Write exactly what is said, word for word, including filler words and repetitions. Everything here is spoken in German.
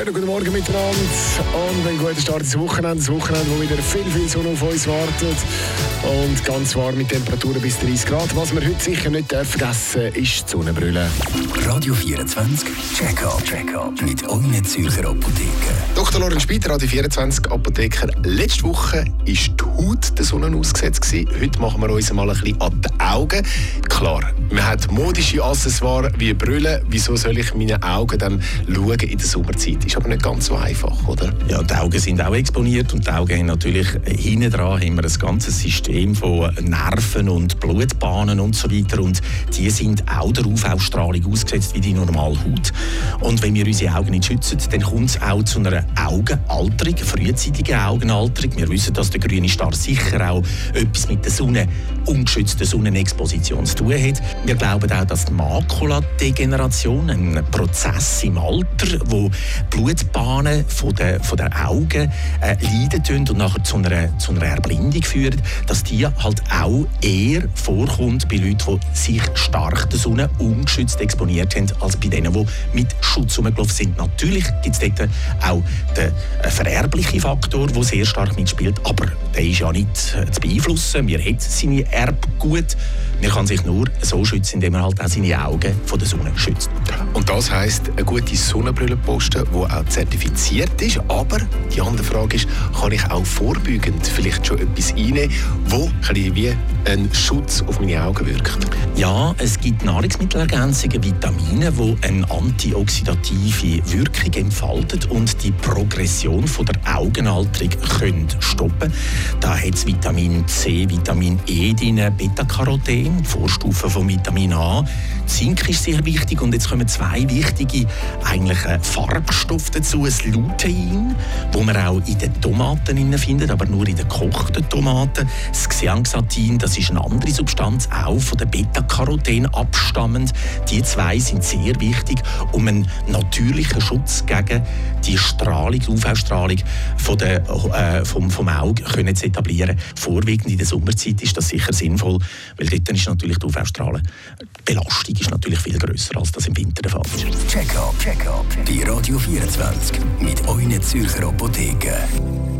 Schönen guten Morgen miteinander und einen guten Start ins Wochenende. Das Wochenende, wo wieder viel, viel Sonne auf uns wartet und ganz warm mit Temperaturen bis dreißig Grad. Was wir heute sicher nicht vergessen dürfen, ist die Sonnenbrille. Radio vierundzwanzig Check-up Check-up mit euren Zürcher Apotheken. Doktor Lorenz Spieter, Radio vierundzwanzig Apotheker. Letzte Woche war die Haut der Sonne ausgesetzt. Heute machen wir uns mal ein bisschen an die Augen. Klar, man hat modische Accessoires wie Brille. Wieso soll ich meine Augen dann schauen in der Sommerzeit? Ist aber nicht ganz so einfach, oder? Ja, die Augen sind auch exponiert und die Augen haben natürlich hinten dran haben wir ein ganzes System von Nerven und Blutbahnen und so weiter und die sind auch der U V-Strahlung ausgesetzt wie die normale Haut. Und wenn wir unsere Augen nicht schützen, dann kommt es auch zu einer Augenalterung, frühzeitigen Augenalterung. Wir wissen, dass der grüne Star sicher auch etwas mit der Sonne, ungeschützter Sonnenexposition zu tun hat. Wir glauben auch, dass die Makuladegeneration, ein Prozess im Alter, wo Blutbahnen von der, von der Augen äh, leiden und nachher zu einer, zu einer Erblindung führen, dass die halt auch eher vorkommt bei Leuten, die sich stark der Sonne ungeschützt exponiert haben, als bei denen, die mit Schutz rumgelaufen sind. Natürlich gibt es dort auch den äh, vererblichen Faktor, der sehr stark mitspielt, aber der ist ja nicht äh, zu beeinflussen. Wir haben seine Erbgut. Man kann sich nur so schützen, indem man halt auch seine Augen von der Sonne schützt. Und das heisst, eine gute Sonnenbrille posten, die auch zertifiziert ist. Aber die andere Frage ist, kann ich auch vorbeugend vielleicht schon etwas einnehmen, wo ein bisschen wie ein Schutz auf meine Augen wirkt? Ja, es gibt Nahrungsmittelergänzungen, Vitamine, die eine antioxidative Wirkung entfalten und die Progression von der Augenalterung können stoppen. Da hat es Vitamin C, Vitamin E drin, Beta-Caroten, Vorstufen von Vitamin A. Zink ist sehr wichtig und jetzt kommen zwei wichtige eigentlich Farbstoffe dazu. Das Lutein, das man auch in den Tomaten findet, aber nur in den gekochten Tomaten. Das Xanthan, das ist eine andere Substanz, auch von den Beta-Caroten abstammend. Die zwei sind sehr wichtig, um einen natürlichen Schutz gegen die Strahlung, die U V-Strahlung von der, äh, vom, vom Auge können zu etablieren. Vorwiegend in der Sommerzeit ist das sicher sinnvoll, weil dort ist natürlich die U V-Strahlung. Die Belastung ist natürlich viel grösser, als das im Winter der Fall ist. Check-up Check-up bei Radio vierundzwanzig mit euren Zürcher Apotheken.